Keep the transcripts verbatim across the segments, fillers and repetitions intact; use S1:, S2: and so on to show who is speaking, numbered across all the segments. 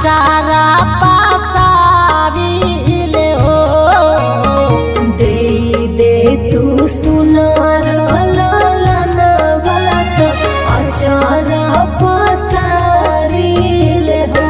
S1: आचारा पासारिले हो
S2: दे दे तू सुनार ललनवा त आचारा पासारिले हो।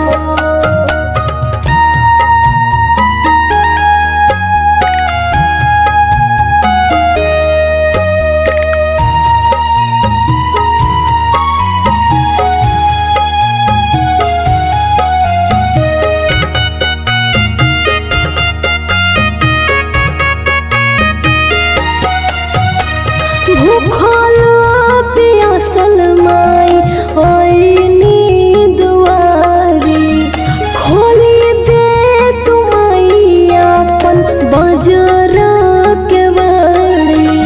S2: भूखल प्यासल माई आईनी दुआरी खोली दे तुमाई अपन बजर के बाड़ी।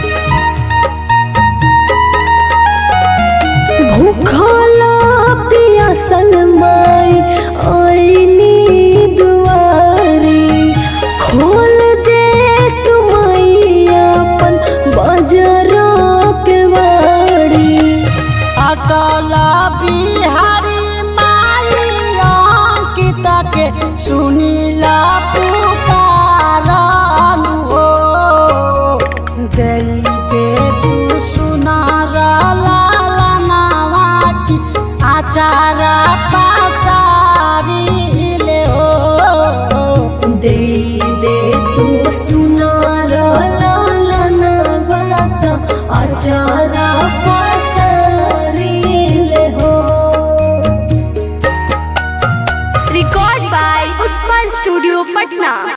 S2: भूखल प्यासल माई आईनी दुआरी खोल दे तुमाई अपन बजर के बाड़ी।
S1: अटल बिहारी माई अंकित के सुनीला पुकारन हो दे दे तू सुनार ललनवा की आचारा पासारिले हो
S2: दे दे तू सुनार ललनवा त आचारा